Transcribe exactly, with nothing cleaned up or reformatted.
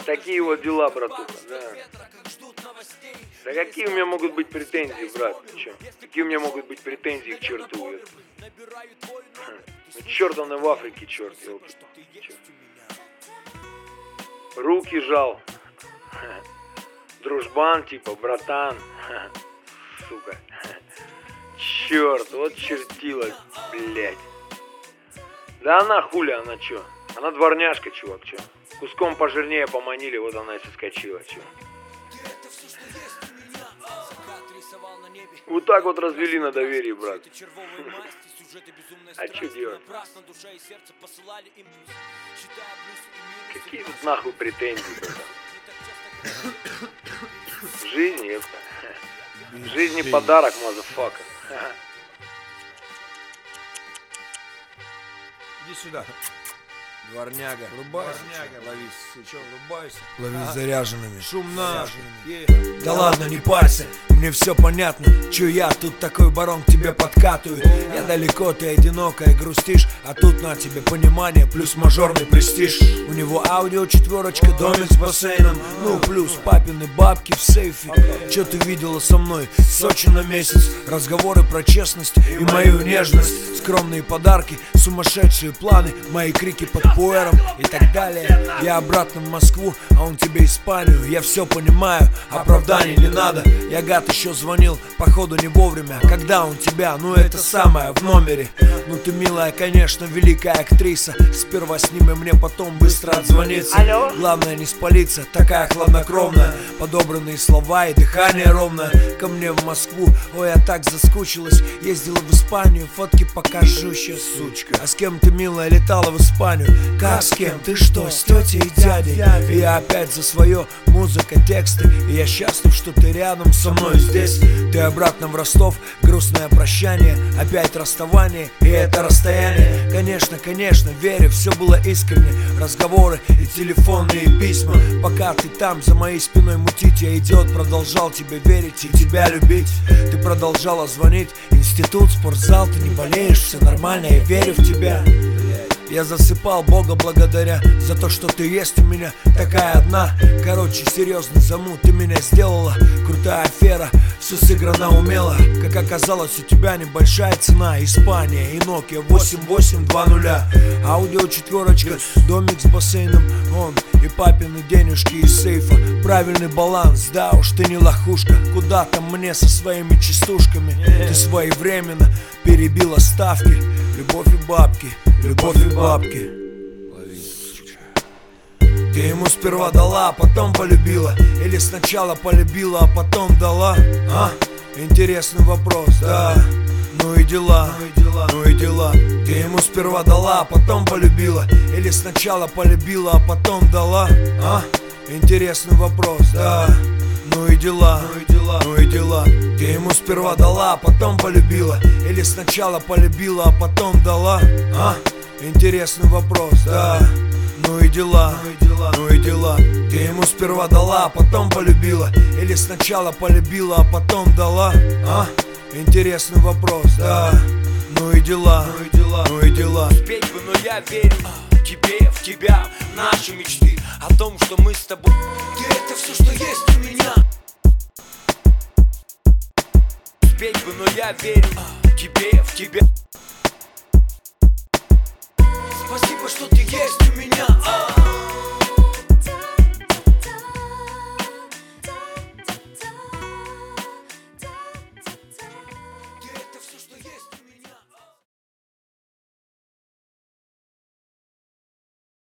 Такие вот дела, братуха, да. Да какие у меня могут быть претензии, брат? Че? Какие у меня могут быть претензии к черту? Ну черт он и в Африке, черт, елки. Руки жал. Дружбан, типа, братан. Сука. Черт, вот чертила, блядь. Да она хуля, она чё? Она дворняжка, чувак, чё? Куском пожирнее поманили, вот она и соскочила, чё? Вот так вот развели на доверии, брат. А чё делать? Какие тут нахуй претензии, брат? Жизнь, это. Жизни подарок, мазафака. Иди сюда. Дворняга. Врубайся. Лови, сучок, врубайся. Лови ага. Заряженными. Шумно. Yeah. Да ладно, не парься. Мне все понятно. Чё я тут такой барон к тебе подкатываю. Я далеко, ты одинокая, грустишь. А тут на тебе понимание, плюс мажорный престиж. У него аудио четверочка, домик с бассейном. Ну плюс папины бабки в сейфе. Чё ты видела со мной? Сочи на месяц. Разговоры про честность и мою нежность. Скромные подарки, сумасшедшие планы. Мои крики под пуэром и так далее. Я обратно в Москву, а он тебе Испанию. Я все понимаю, оправданий не надо. Я гад еще звонил, походу не вовремя. Когда он тебя, ну это самое, в номере. Ну ты милая, конечно, великая актриса. Сперва сними мне, потом быстро отзвониться. Алло? Главное не спалиться, такая хладнокровная. Подобранные слова и дыхание ровное. Ко мне в Москву, ой, я так заскучилась. Ездила в Испанию, фотки покажу сейчас, сучка. А с кем ты, милая, летала в Испанию? Как с кем? Ты что, с тетей и дядей? И я опять за свое, музыка, тексты. И я счастлив, что ты рядом со мной здесь. Ты обратно в Ростов, грустное прощание. Опять расставание, и это расстояние. Конечно, конечно, верю, все было искренне. Разговоры и телефонные письма. Пока ты там, за моей спиной мутить, я идиот, продолжал тебе верить и тебя любить. Ты продолжала звонить, институт, спортзал. Ты не болеешь, все нормально, я верю в тебя. Я засыпал Бога благодаря за то, что ты есть у меня такая одна. Короче, серьезный замут, ты меня сделала. Крутая афера, все сыграно умело. Как оказалось, у тебя небольшая цена. Испания и Nokia восемь восемь два ноль. Аудио четверочка, домик с бассейном. Он и папины денежки из сейфа. Правильный баланс, да уж ты не лохушка. Куда там мне со своими частушками? Ты своевременно перебила ставки. Любовь и бабки, любовь и бабки. Ты ему сперва дала, а потом полюбила. Или сначала полюбила, а потом дала? А? Интересный вопрос, да. Ну и дела, ну и дела, ну и дела. Ты ему сперва дала, а потом полюбила. Или сначала полюбила, а потом дала? А? Интересный вопрос, да. Ну и дела, ну и дела, ну и дела. Ты ему сперва дала, а потом полюбила. Или сначала полюбила, а потом дала? А? Интересный вопрос, да. Ну и дела, ну и дела, ну и дела. Ты ему сперва дала, а потом полюбила. Или сначала полюбила, а потом дала? А? Интересный вопрос, да. Ну и дела, ну и дела, ну и дела. Спеть бы, но я верю тебе, в тебя, в наши мечты. О том, что мы с тобой. Ты это все, что есть у меня. Спеть бы, но я верю тебе, в тебя. Спасибо, что ты есть у меня.